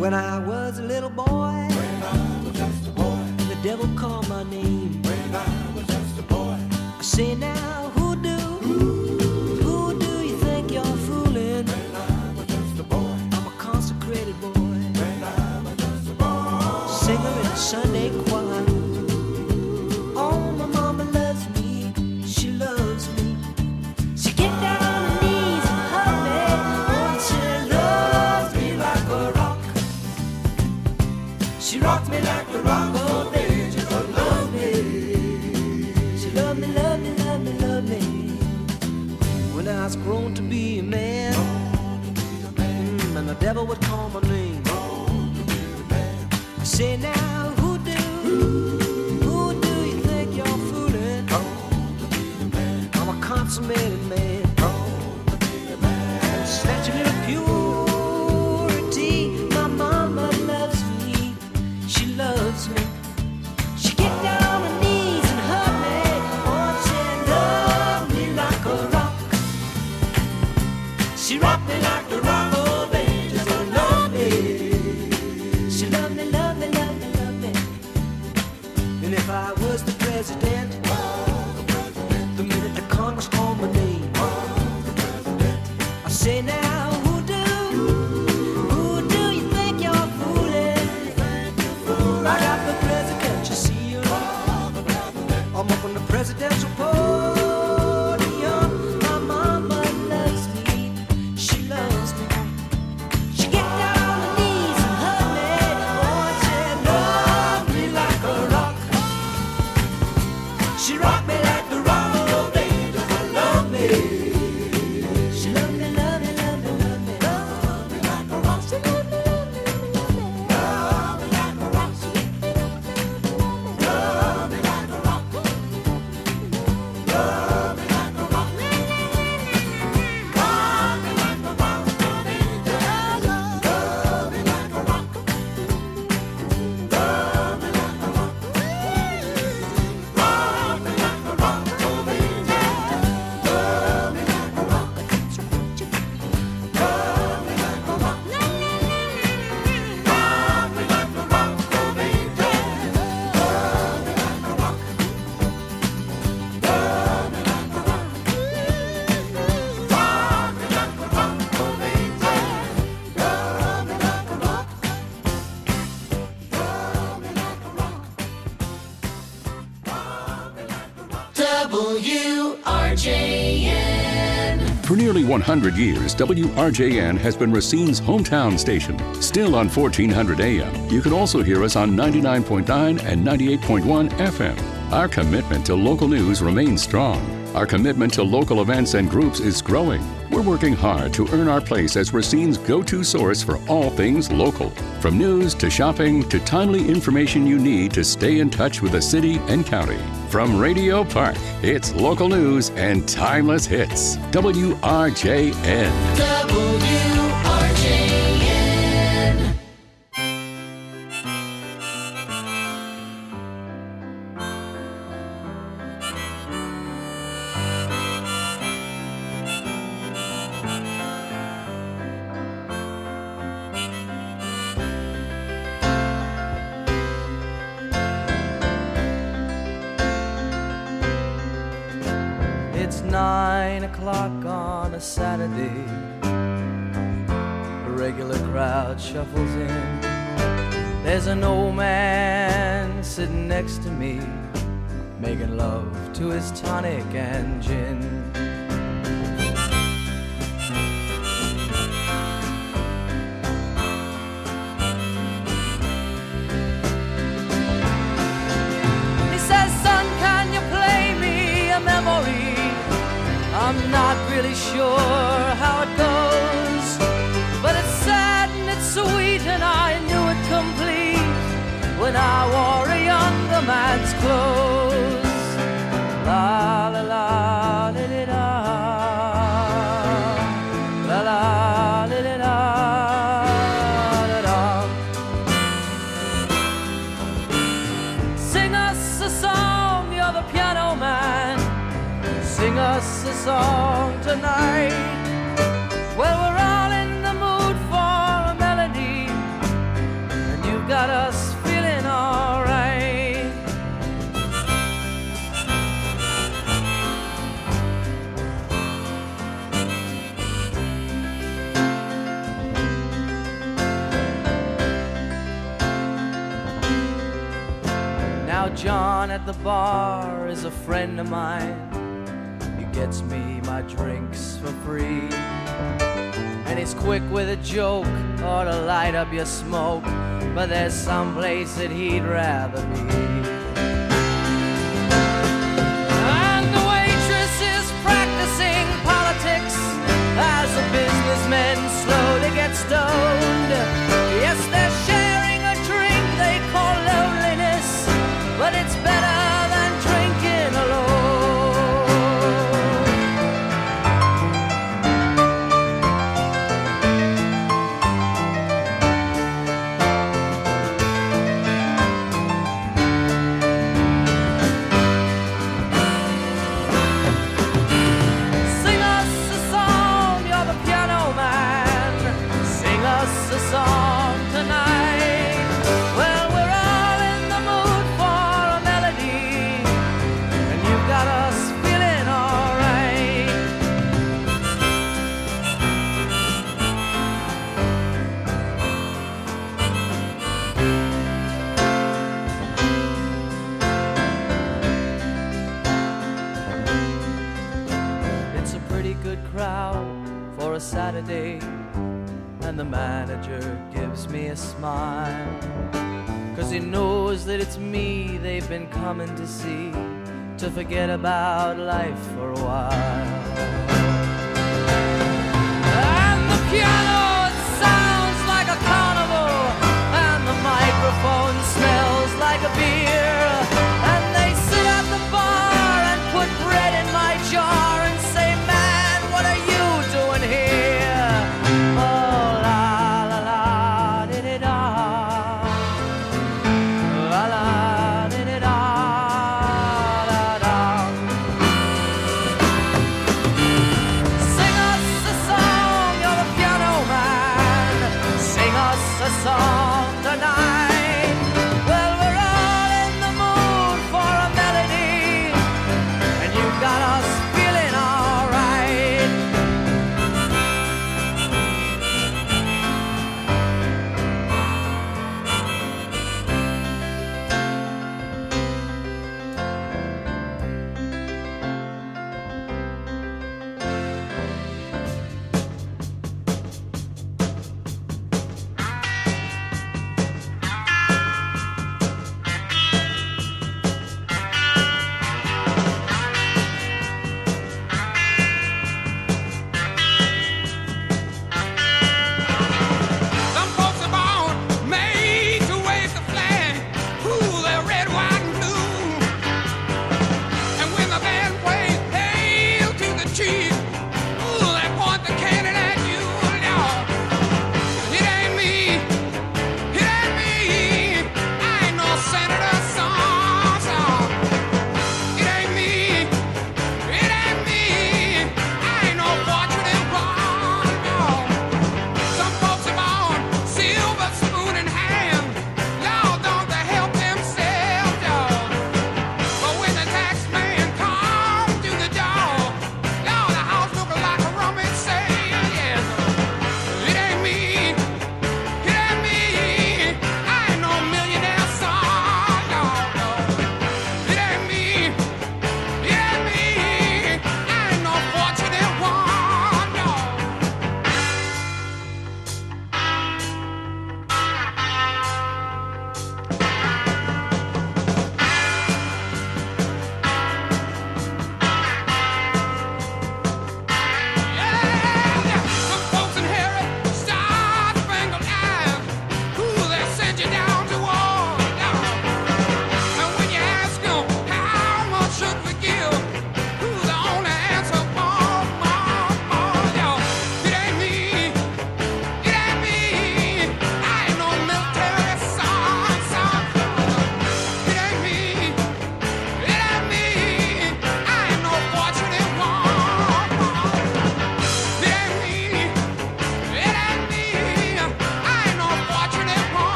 When I was a little boy, the devil called my name. I say now, who do you think you're fooling? I'm a consecrated boy, singer in a Sunday choir. Oh, my mama loves me, she loves me. She get down on her knees and hug me. Oh, she loves me like a rock. She rocks me like a rock, oh baby, just love me. She love me, love me, love me, love me. When I was grown to be a man, and the devil would call my name. I say now, who do you think you're fooling? I'm a consummated man, snatch a little purity. My mama loves me, she loves me. She get down on her knees and hug me. Oh, she love me like a rock. She rock me like a rock, oh baby, just love me. She love me, love me, love me, love me. And if I was the president, the minute the Congress called my name, I say now, who do you think you're fooling? I got the presidential seal. I'm up on the presidential podium. My mama loves me, she loves me. She get down on her knees and hug me. Oh, she love me like a rock. She rock me like the rock, oh baby, just love me. She love me, love me, love me, love me, love me like a rock. She love me, love me, love me, love me like a rock. She love me like a rock. Love me like a rock. Rock me like a rock, oh baby, love me like a rock. Love me like a rock. Rock me like a rock, oh baby, love me like a rock. Love me like a rock. Rock me like a rock, oh baby, love me like a rock. Love me like a rock. Rock me like a rock, oh baby, love me like a rock. Love me like a rock. Rock me like a rock. WRJN. For nearly 100 years, WRJN has been Racine's hometown station. Still on 1400 AM, you can also hear us on 99.9 and 98.1 FM. Our commitment to local news remains strong. Our commitment to local events and groups is growing. We're working hard to earn our place as Racine's go-to source for all things local. From news to shopping to timely information you need to stay in touch with the city and county. From Radio Park, it's local news and timeless hits. WRJN. WRJN. It's 9 o'clock on a Saturday. The regular crowd shuffles in. There's an old man sitting next to me, making love to his tonic and gin. He says, son, can you play me a memory? I'm not really sure how it goes, but it's sad and it's sweet, and I knew it complete when I wore a younger man's clothes. La la la la la la la la la la la la. Sing us a song, you're the piano man. Sing us a song tonight. Well, we're all in the mood for a melody, John at the bar is a friend of mine. He gets me my drinks for free, and he's quick with a joke or to light up your smoke, but there's some place that he'd rather be. And the waitress is practicing politics as the businessmen slowly get stoned. Yes, they're sharing a drink they call loneliness, but it's better than drinking alone. Sing us a song, you're the piano man. Sing us a song tonight. Well, we're all in the mood for a melody, and you've got us feeling alright. It's a pretty good crowd for a Saturday, and the manager gives me a smile, 'cause he knows that it's me they've been coming to see, to forget about life for a while. And the piano, it sounds like a carnival, and the microphone smells like a beer, and they sit at the bar and put bread in my jar and say, man, what are you doing here? Oh, la la la, di-di-da. La la, di-di-da, da-da. Sing us a song, you're the piano man. Sing us a song tonight. Well, we're all in the mood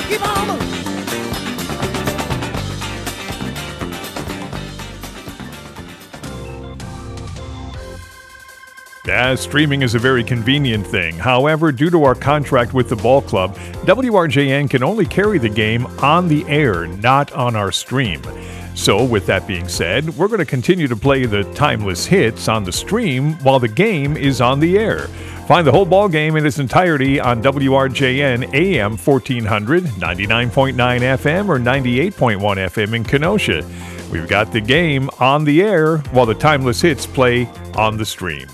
Keep on moving. Yeah, streaming is a very convenient thing. However, due to our contract with the ball club, WRJN can only carry the game on the air, not on our stream. So, with that being said, we're going to continue to play the timeless hits on the stream while the game is on the air. Find the whole ball game in its entirety on WRJN AM 1400, 99.9 FM, or 98.1 FM in Kenosha. We've got the game on the air while the timeless hits play on the stream.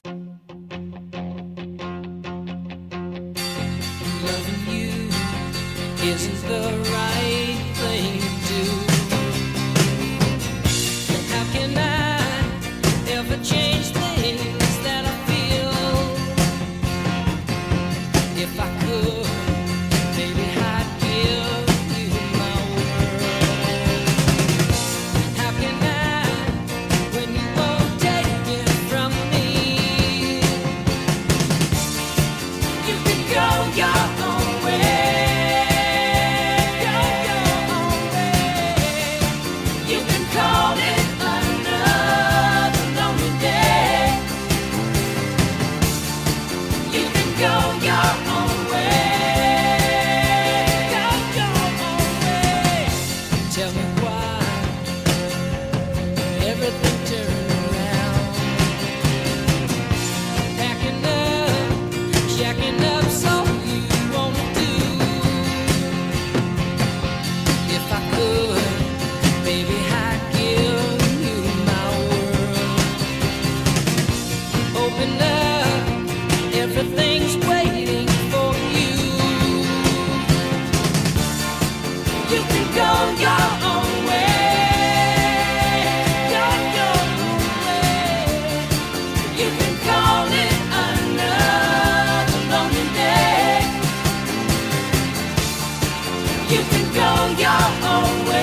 Isn't the right thing to do? And how can I ever change things that I feel? If I could, maybe I'd give you my world. How can I, when you won't take it from me? You can go your own way. Call it another lonely day. You can go your own way. Go your own way. Tell me why everything turned around. Packing up, checking up, so you wanna do. If I could, baby, I'd give you my world. Open up, everything's waiting for you. You can go your own way. Go your own way. You can call it another lonely day. You can go your own way.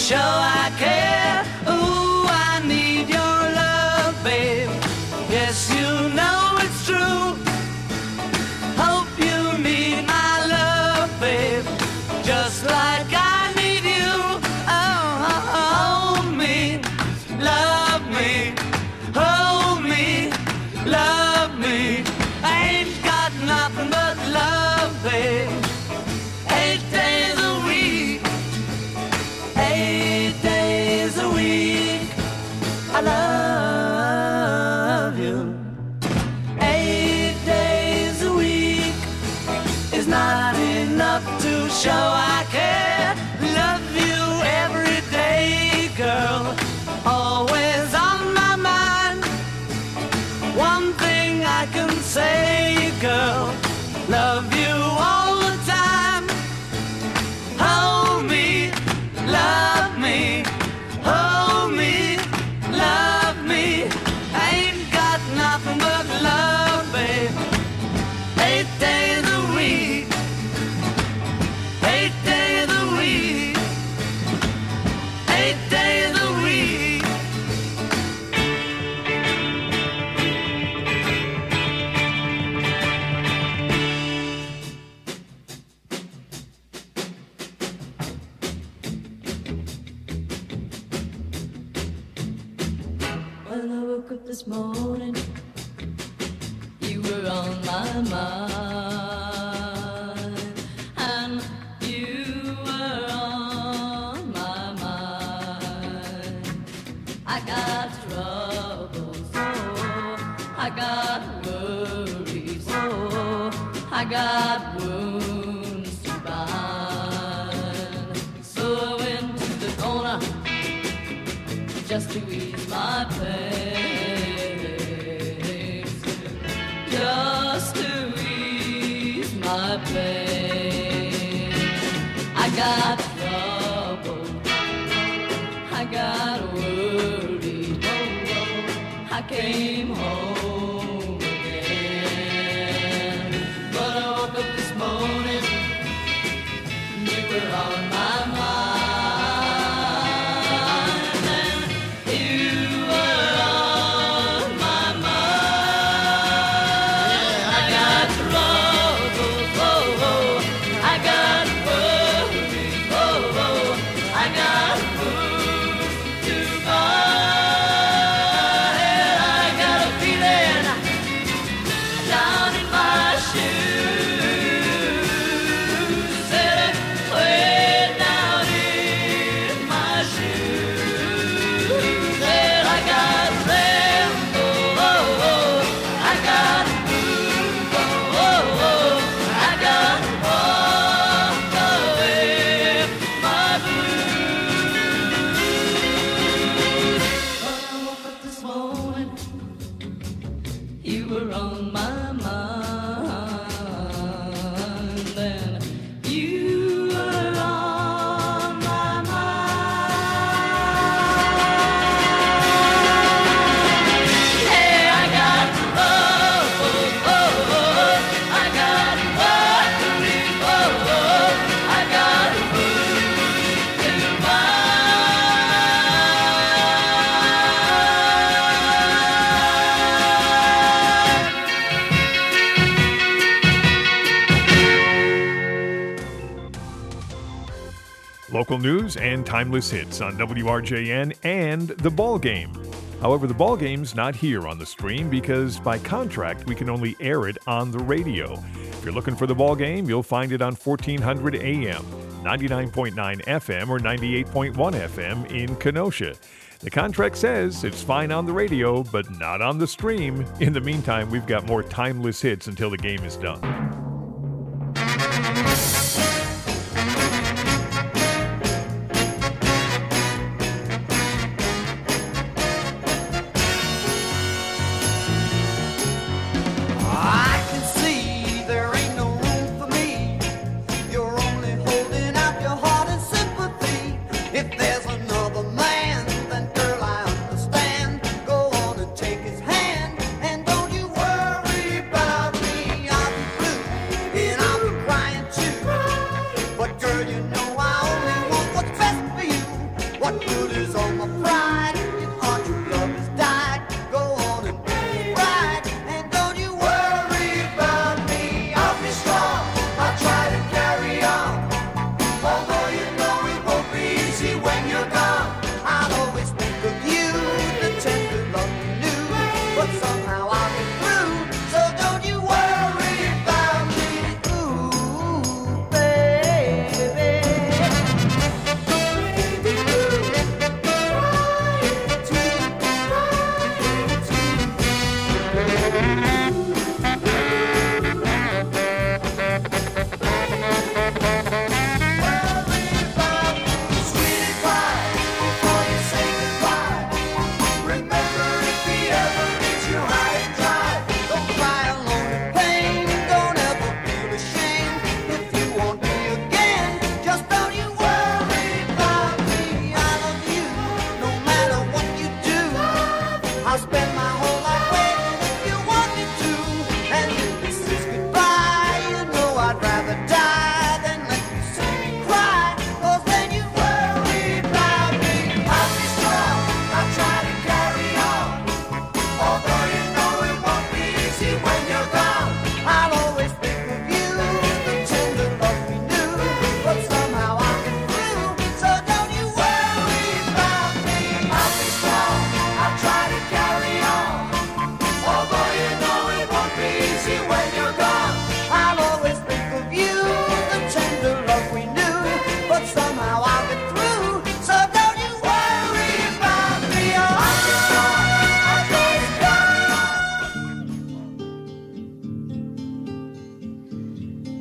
show I care. Ooh, I need your love, babe. Yes, you know it's true. Hope you need my love, babe, just like I need you. Oh, hold me, love me, hold me, love me. I ain't got nothing but love, babe. 8 days a week, 8 days a week, I love you. 8 days a week is not enough to show I care. Love you every day, girl, always on my mind. One thing I can say, girl, love you all the time. Hold me, love me, hold me, love me. I ain't got nothing but love, babe. 8 days a week, 8 days a week, 8 days a week. When I woke up this morning, you were on my mind, and you were on my mind. I got troubles, oh, I got worries, oh, I got wounds to bind. So I went to the corner just to ease my pain, just to ease my pain. I got trouble, I got worried, oh, oh, I came home again. But I woke up this morning, you were on my mind. Local news and timeless hits on WRJN and The Ball Game. However, The Ball Game's not here on the stream because by contract we can only air it on the radio. If you're looking for The Ball Game, you'll find it on 1400 AM, 99.9 FM, or 98.1 FM in Kenosha. The contract says it's fine on the radio, but not on the stream. In the meantime, we've got more timeless hits until the game is done. Take his hand and don't you worry about me. I'm blue.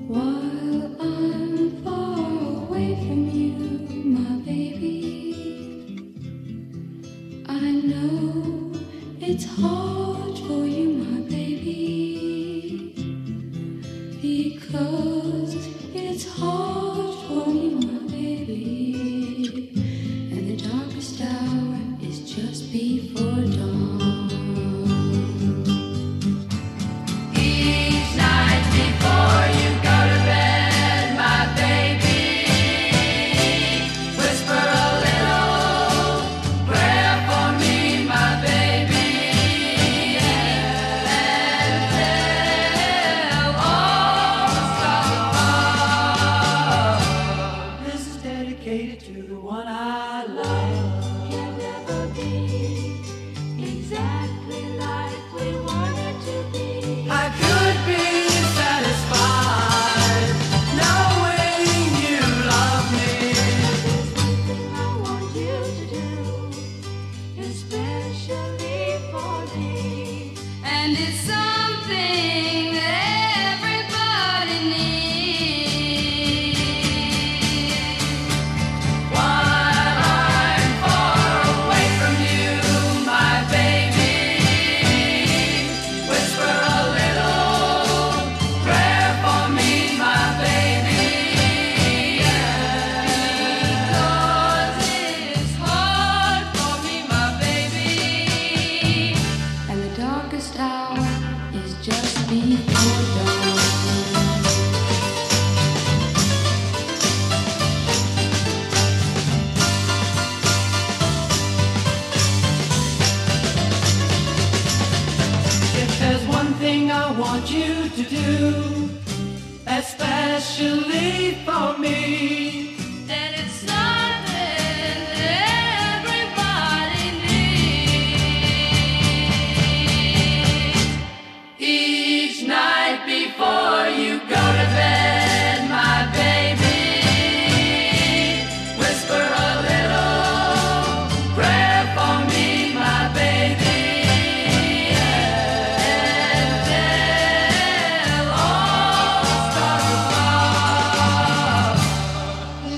While I'm far away from you, my baby, I know it's hard for you, my baby, because it's hard for you, my baby, and the darkest hour is just before dawn. Each night before you go to bed, my baby, whisper a little prayer for me, my baby, and tell all the stars above. This is dedicated to the one I love. Can never be exactly like we wanted to be. I could be satisfied knowing you love me. Something I want you to do, especially for me. And it's something that everybody needs. While I'm far away from you, my baby, whisper a little prayer for me, my baby, because it's hard for me, my baby, and the darkest hour is just before dawn. If there's one thing I want you to do, especially for me, Then it's something that everybody needs. each night before you go to bed, my baby, whisper a little prayer for me, my baby, and tell all the stars above.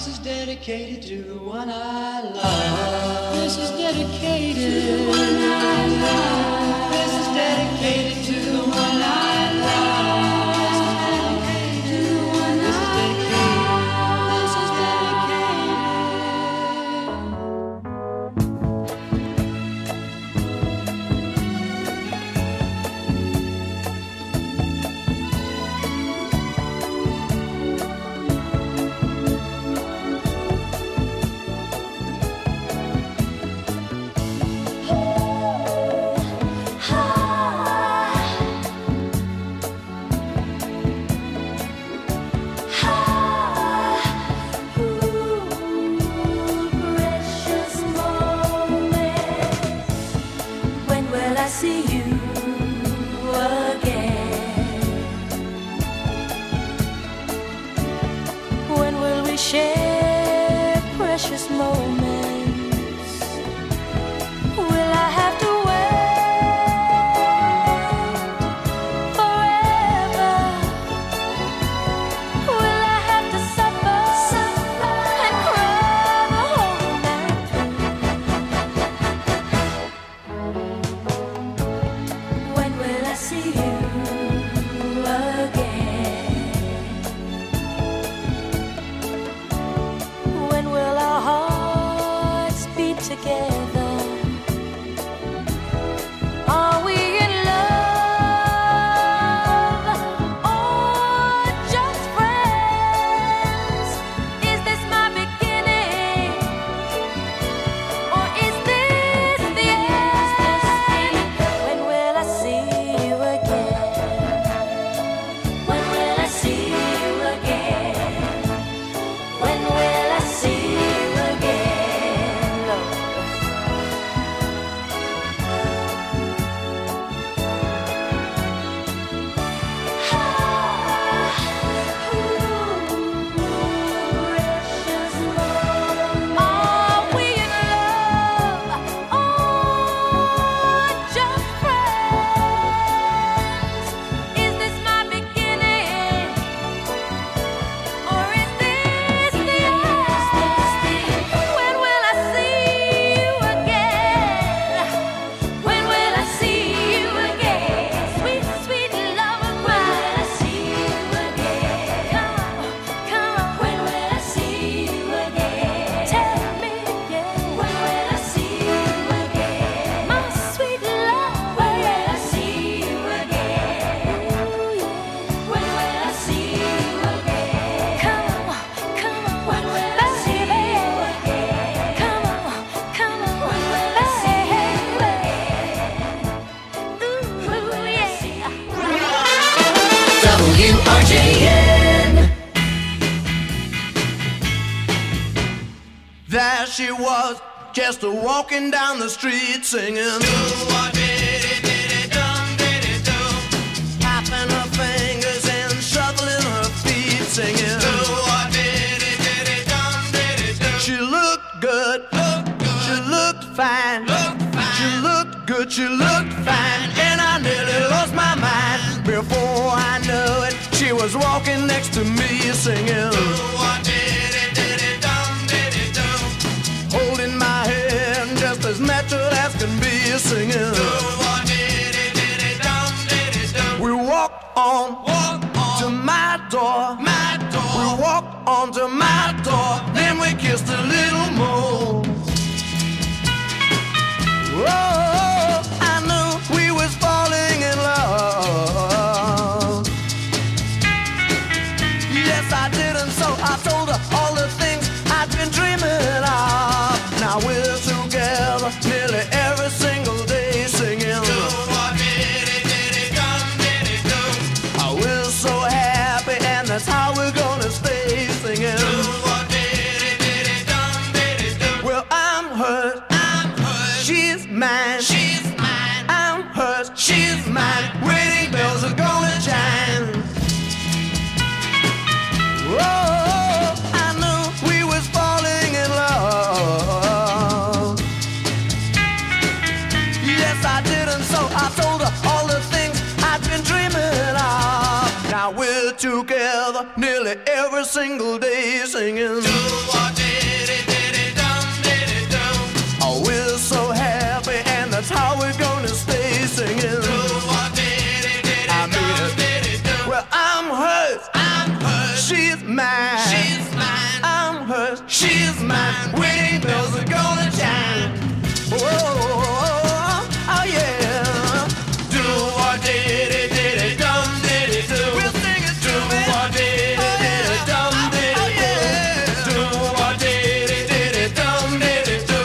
WRJN. There she was, just walking down the street singing. Tapping her fingers and shuffling her feet singing. She looked good, she looked fine, she looked good, she looked fine, and I nearly lost my mind. Before I knew it, she was walking next to me singing. Holding my hand just as natural as can be singing. We walked on to my door. We walked on to my door. Then we kissed a little more. Oh, I knew we was falling in love. Yes, I did, and so I told her all the things I'd been dreaming of. Now we're together nearly every single day singing. Oh, we're so happy, and that's how we're gonna stay singing. Well, I'm hers, she's mine. I'm hers, she's mine. Wedding bells are gonna chime. Oh, I knew we was falling in love. Yes, I did, and so I told her all the things I'd been dreaming of. Now we're together nearly every single day singing. Oh, we're so happy, and that's how we're gonna stay singing. I mean it. Well, I'm hers, she's mine. I'm hers, she's mine. Wedding bells are gonna chime. Oh, oh yeah. Do what did it, dum did it do. We'll sing it to me. Do what did it, dum did it do. Do what did it, dum did it do.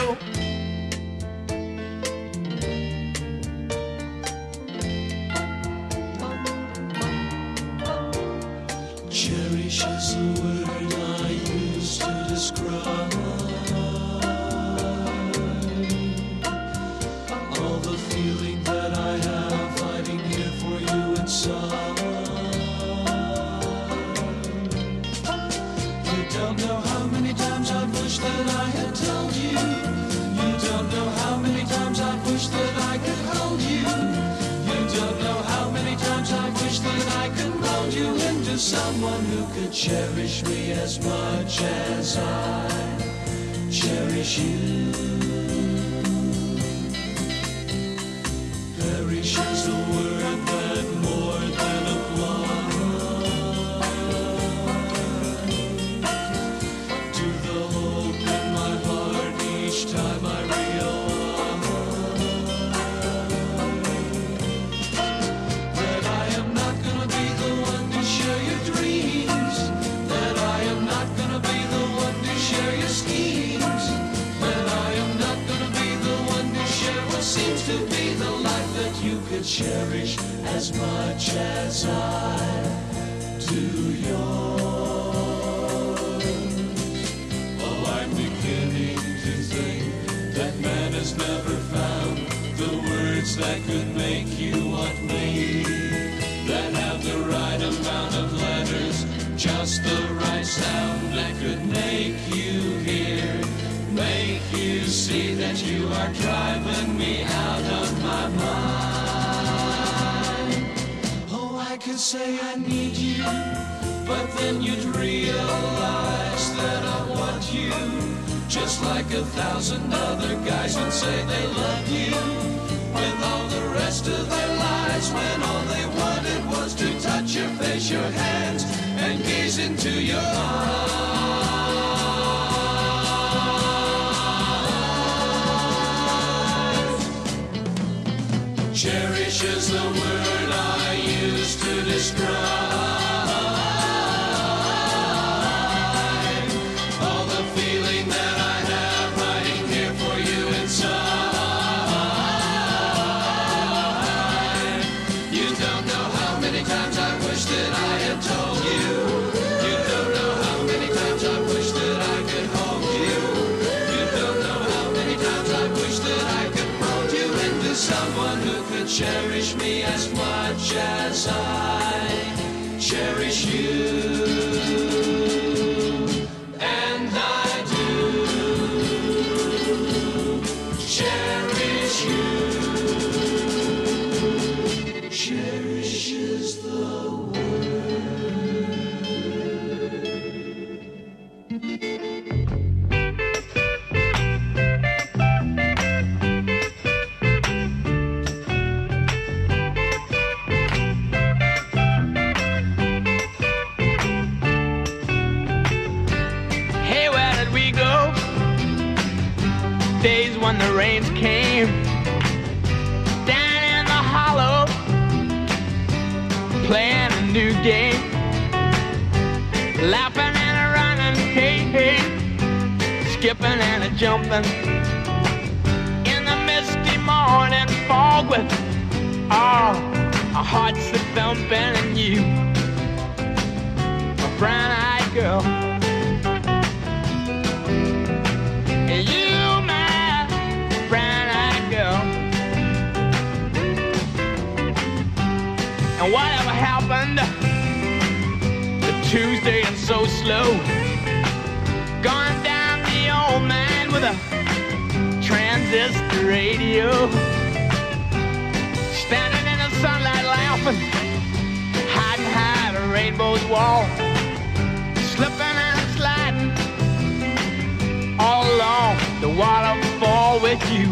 Cherish is the word I use to describe all the feeling that I have hiding here for you inside. You don't know how many times I've wished that I had told you. You don't know how many times I've wished that I could hold you. You don't know how many times I've wished that I could mold you into someone who could cherish me as much as I cherish you. Perish is the word that more than applies to the hope in my heart each time I realize that I am not gonna be the one to share your dreams, that I am not gonna be the one to share your schemes, that I am not gonna be the one to share what seems to be the life that you could cherish as much as I do yours. Oh, I'm beginning to think that man has never found the words that could make you want me, that have the right amount of letters, just the right sound that could make you hear, make you see that you are driving me out of my mind. Oh, I could say I need you, but then you'd realize that I want you, just like 1,000 other guys would say they love you, with all the rest of their lives, when all they wanted was to touch your face, your hands, and gaze into your eyes. Cherish is the word I use to describe all the feeling that I have hiding here for you inside. You don't know how many times I wish wish that I had told you. You don't know how many times I wish that I could hold you. You don't know how many times I wish that I could mold you into someone who could cherish me as much as I cherish you. And I do cherish you. Cherish is the days when the rains came down in the hollow, playing a new game, laughing and a running, hey, hey, skipping and a jumping in the misty morning fog with our hearts a thumping, and you, a brown-eyed girl. And whatever happened to Tuesday and so slow, going down the old man with a transistor radio, standing in the sunlight laughing, hiding behind a rainbow's wall, slipping and sliding all along the waterfall with you,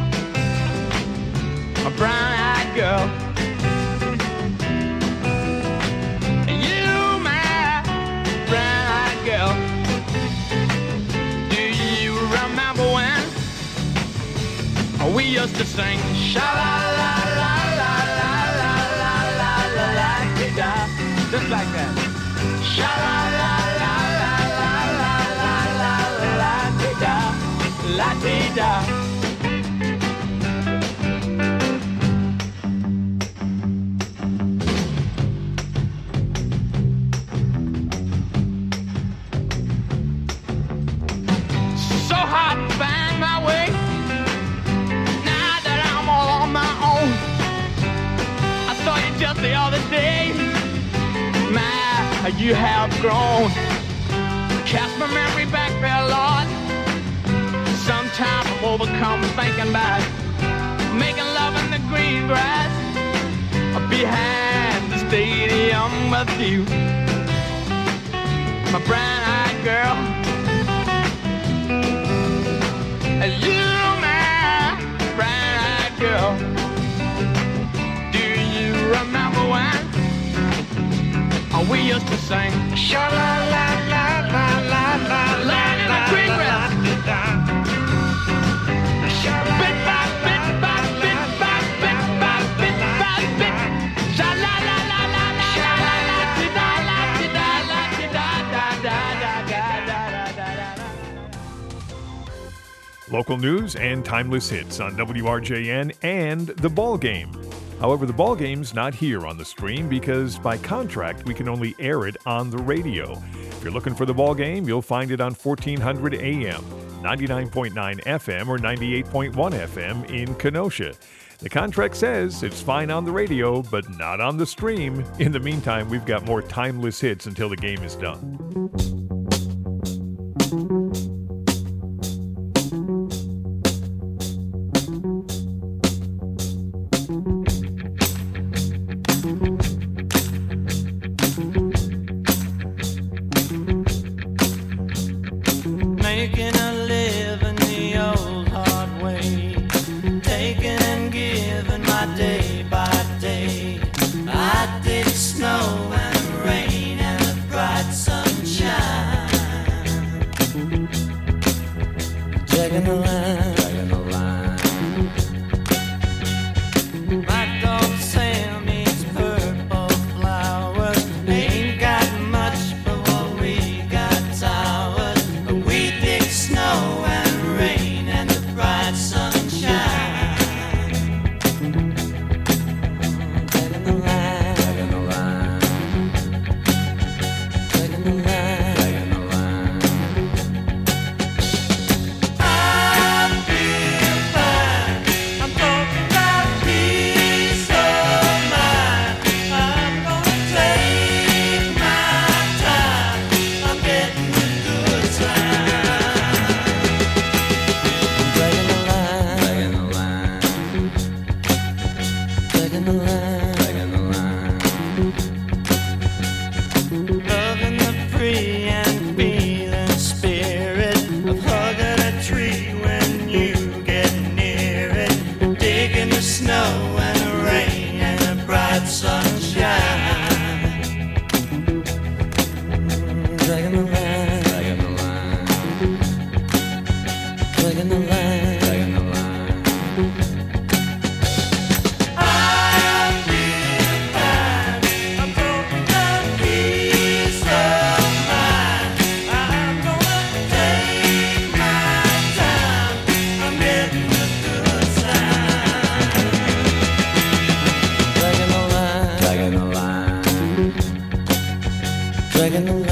a brown-eyed girl. We used to sing sha la la la la la la la la la la da, just like that. Sha la la la la la la la la la da, la da. So hard to find my way. Just the other day, my, you have grown. Cast my memory back there, Lord. Sometimes I'm overcome thinking about making love in the green grass behind the stadium with you, my brown-eyed girl. You, my brown-eyed girl. Remember when we used to sing sha la la la la la la la in the green grass, bit by bit by bit by bit by bit by bit, sha la la la la la la la da la da la da da da da. Local news and timeless hits on WRJN and The Ball Game. However, the ball game's not here on the stream because by contract we can only air it on the radio. If you're looking for the ball game, you'll find it on 1400 AM, 99.9 FM, or 98.1 FM in Kenosha. The contract says it's fine on the radio, but not on the stream. In the meantime, we've got more timeless hits until the game is done. Making a living the old hard way, taking and giving my day by day. I did snow and rain and the bright sunshine. Loving the free and feeling spirit of hugging a tree when you get near it, digging the snow and the rain and the bright sunshine. Dragging the line, dragging the line, dragging the line, dragging the line. I'm feeling fine. I'm talking about peace of mind. I'm gonna take my time. I'm getting the good sign. Dragging the line, dragging the line, dragging the line.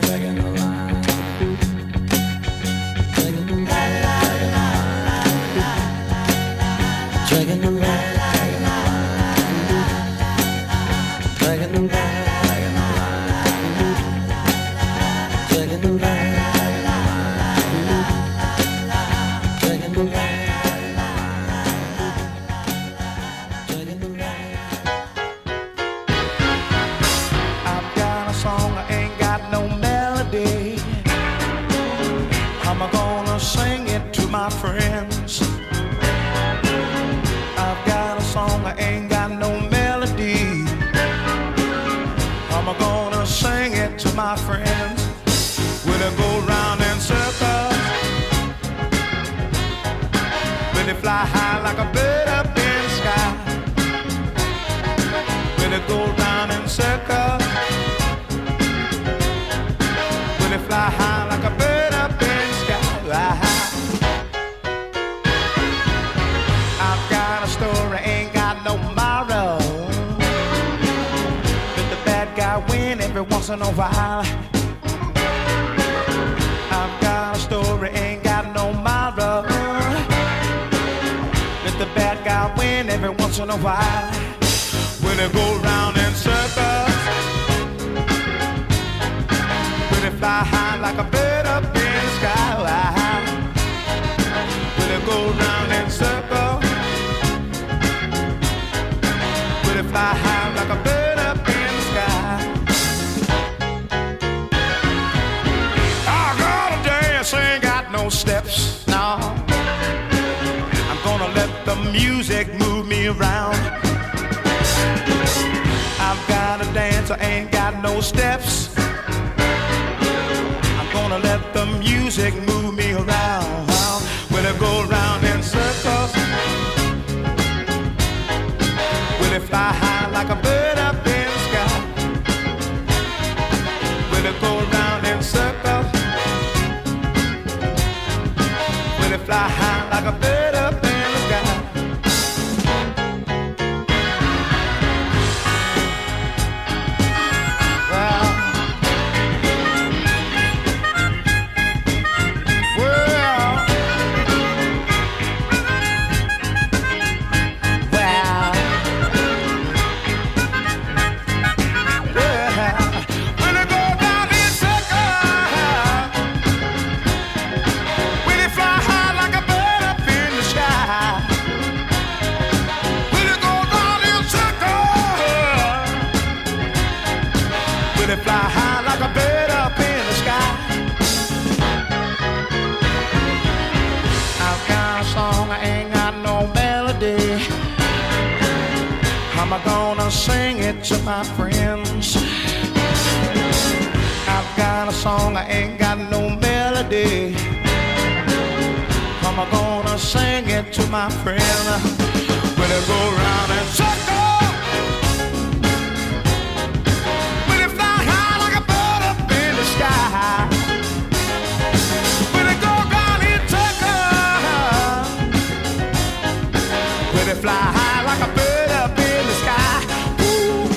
Dragging the line, dragging the line, dragging the line, dragging the line, dragging the line, dragging the line. I've got a song, I ain't got no melody. I'm gonna sing it to my friends. I've got a song, I ain't got no melody. I'm gonna sing it to my friends. Will it go round in circles? Will it fly high like a bird up in the sky? Will it go round in circles? Will it fly high like a bird up in the sky? I've got a story, ain't got no moral. Let the bad guy win every once in a while. I've got a story, ain't got no moral. Let the bad guy win every once in a while. Will it go round in circles? Will it fly high like a bird up in the sky? Will it go round in circles? Will it fly high like a bird up in the sky? I gotta dance, ain't got no steps, no. I'm gonna let the music move me around. I've gotta dance, I ain't got no steps. I'm gonna let the music move me around. Will it go round in circles? Will it fly high like a bird up in the sky? Will it go round in circles? Will it fly high like a bird up in the sky? Fly high like a bird up in the sky. I've got a song, I ain't got no melody. I'm gonna sing it to my friends. I've got a song, I ain't got no melody. I'm gonna sing it to my friends. Will it go round and circle? Will it go round in circles? Will it fly high like a bird up in the sky? Ooh.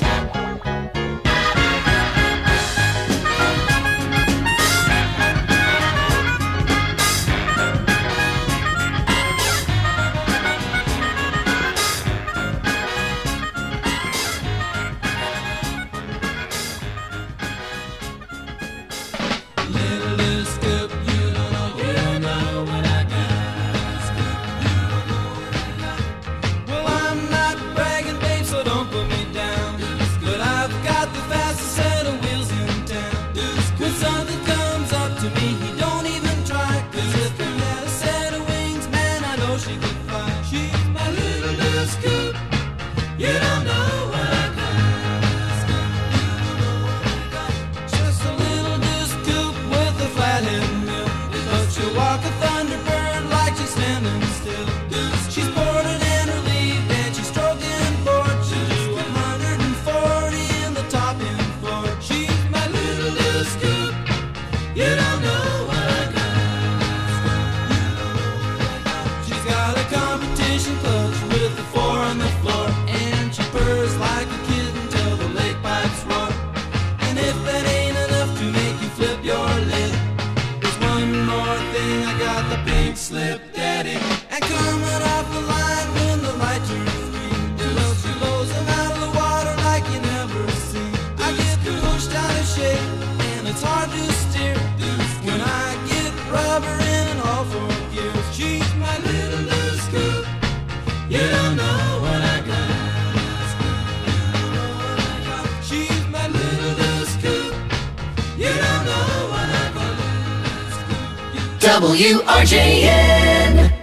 WRJN.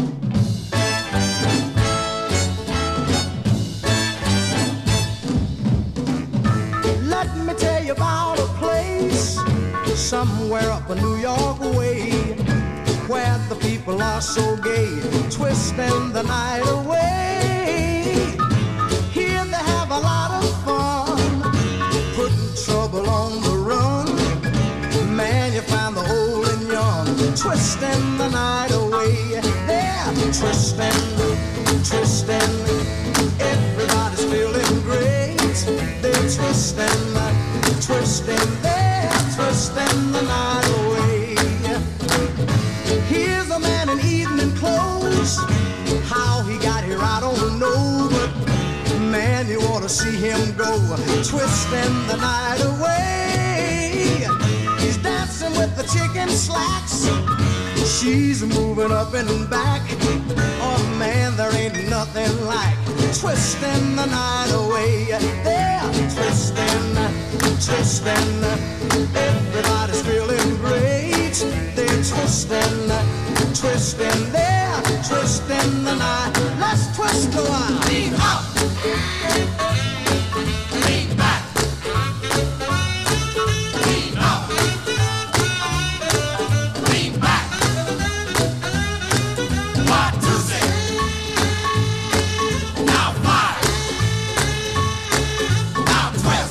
Let me tell you about a place somewhere up in New York way, where the people are so gay, twisting the night away. Here they have a lot of fun, putting trouble on the run. Man, you find the old and young, twisting the night away. They're twisting, twisting, everybody's feeling great. They're twisting, twisting, they're twisting the night away. Here's a man in evening clothes, how he got here I don't know, but man, you ought to see him go, twisting the night away. He's dancing with the chicken slacks, she's moving up and back. Oh man, there ain't nothing like twisting the night away. They're twisting, twisting, everybody's feeling great. They're twisting, twisting, they're twisting the night. Let's twist a while. Lean up, lean back, lean up, lean back. 1, 2, 3. Now 5. Now twist.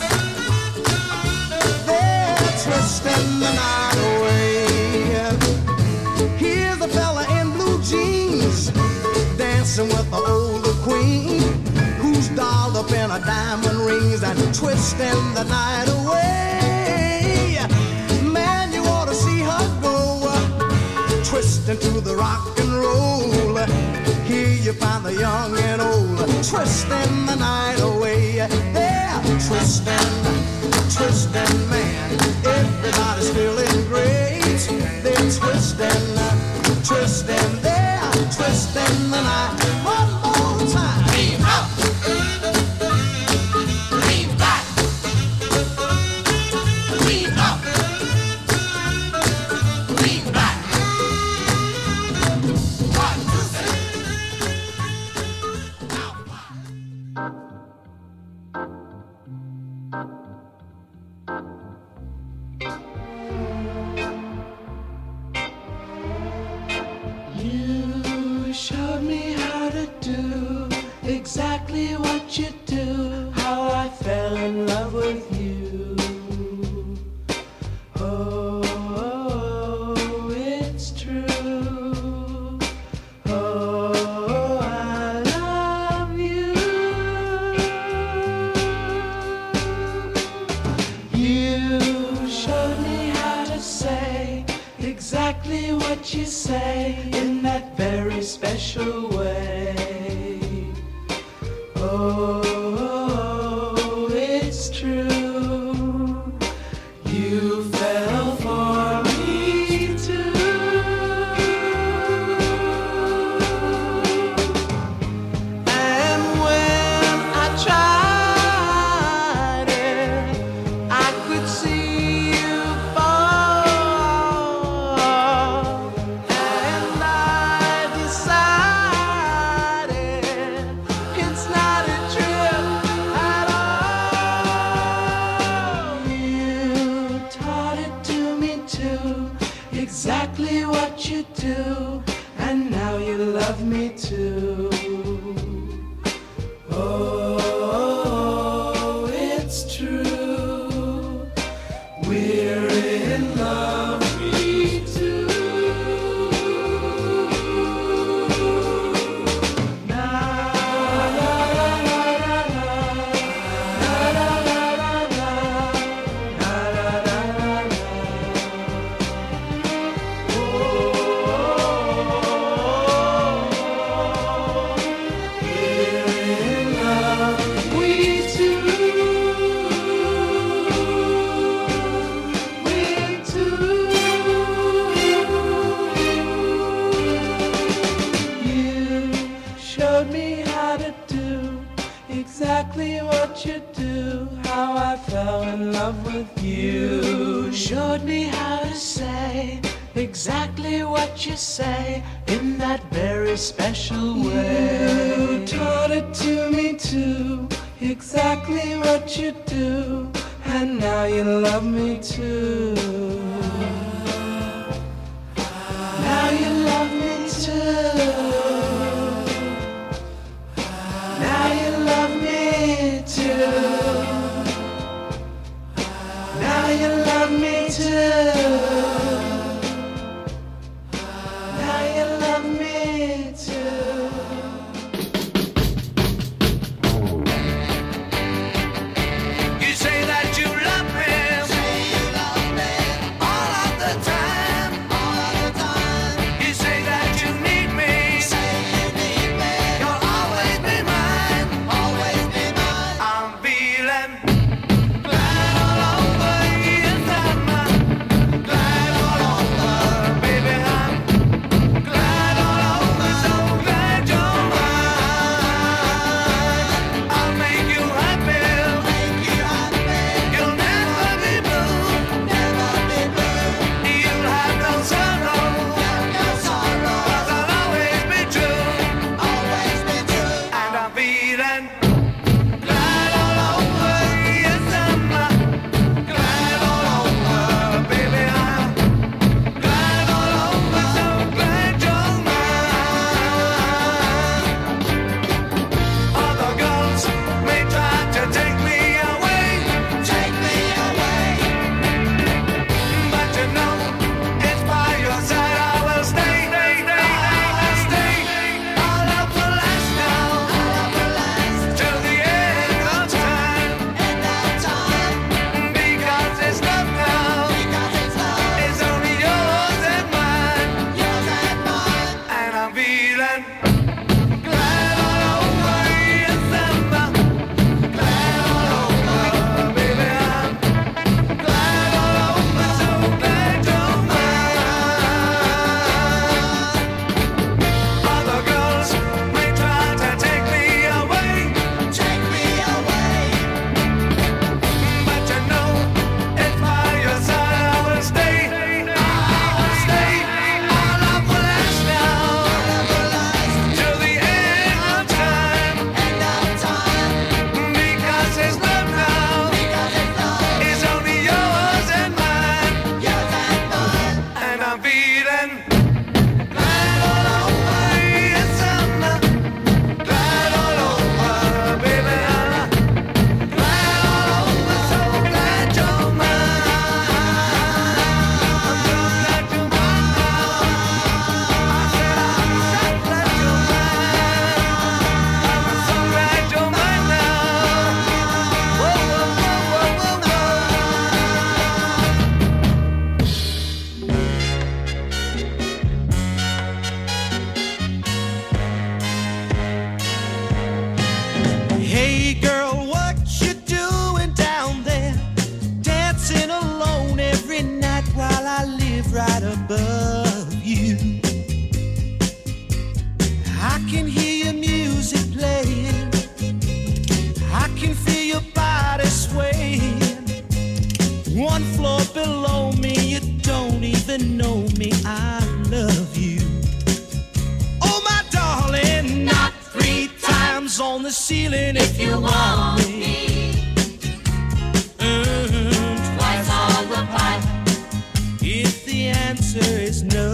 They're twisting the night away. Here's a fella in blue jeans, dancing with the older queen, who's dolled up in her diamond rings and twisting the night away. Man, you ought to see her go, twisting to the rock and roll. Here you find the young and old, twisting the night away. They're twisting, twisting, man, everybody's feeling great. They're twisting, twisting, they're twisting the night. One more time. Lean up, lean back, lean up, lean back. 1, 2, 3. Now 5. You showed me how to do exactly what you do, how I fell in love with you. Oh, it's true. Oh, I love you. You showed me how to say exactly what you say in that very special way. Oh, it's true. You fell for me too. And when I tried it, I could see you fall. And I decided it's not a trip at all. You taught it to me too, exactly what you do, and now you love me too. Oh, it's true. We're in love, me too. Na la la la la la, na la la la la, na la la la la. Oh, we're in love, we two. We're two. You showed me how to do exactly what you do, how I fell in love with you. Showed me how to say exactly what you say in that very special way. You taught it to me too, exactly what you do, and now you love me too. Now you love me too. Now you love me too. Now you love me too. Now you love me too. You say that you love me. Say you love me all of the time. All of the time. You say that you need me. Say you need me. You'll always be mine. Always be mine. I'm feeling glad all over. Yes, I'm glad all over, baby. I'm glad all over. So glad you're mine. I'll make you happy. Make you happy. You'll never be blue. Never be blue. You'll have no sorrow. No sorrow. 'Cause I'll always be true. Always be true. And I'm feeling glad all over. Yes, I'm glad all over, baby. I'm glad all over. So glad you're mine. Other girls may try to take me away. Take me away. But you know, it's by your side I will stay. I'll stay. Our love will last now. Till the end of time. Because it's love now. It's only yours and mine. And I'm feeling glad all over. Yes, I'm glad all over, baby. I'm glad all over. So glad you're mine. Other girls may try to take me away. Take me away. But you know, it's by your side I will stay. I'll stay. Our love will last now. Till the end of time. Because it's love now. It's only yours and mine. And I'm feeling glad all over. Yes, I'm glad all over, baby. I'm glad all over. So glad you're mine. I'm so glad you're mine now. I said I'm so glad you're mine. I'm so glad you're mine now. Whoa, whoa, whoa, whoa, whoa, Hey girl, what you doing down there? Dancing alone every night while I live right above you. I can hear your music playing. I can feel your body swaying. One floor below me, you don't even know me. I love you. Oh my darling, not 3 times on the ceiling if you want me. Twice on the pipe if the answer is no.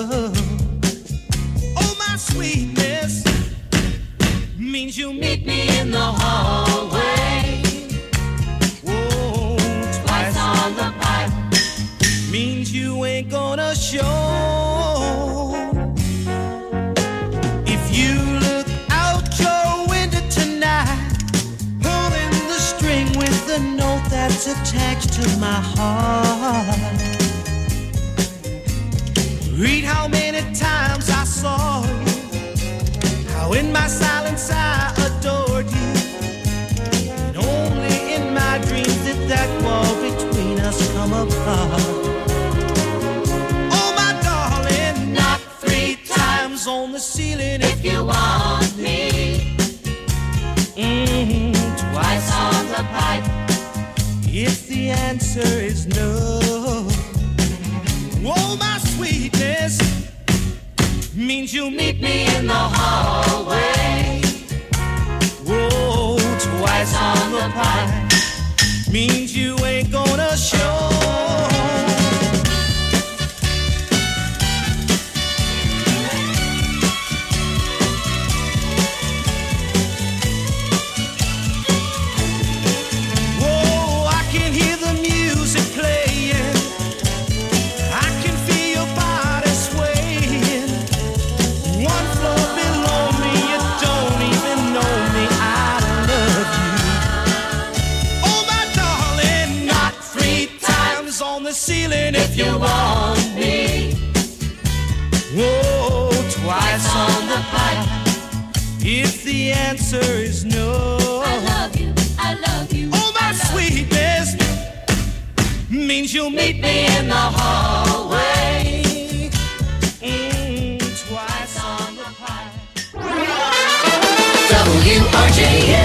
Oh my sweetness means you meet me in the hallway. Whoa, twice on the pipe means you ain't gonna show. If you look out your window tonight, pulling the string with the note that's attached to my heart. Read how many times I saw you, how in my silence I adored you, and only in my dreams did that wall between us come apart. Oh my darling, not 3 times on the ceiling if you want me. Twice on the pipe if the answer is no. Oh, my sweetness means you'll meet me in the hallway. Oh, twice on the pie means you ain't gonna show. Oh, I can hear the music playing. I can feel your body swaying. One floor below me, you don't even know me. I love you. Oh, my darling, not 3 times on the ceiling if you want me. Oh, twice on the pipe if the answer is no. I love you, I love you. Oh, my sweetness means you'll meet me in the hallway. Twice on the pipe. WRJN.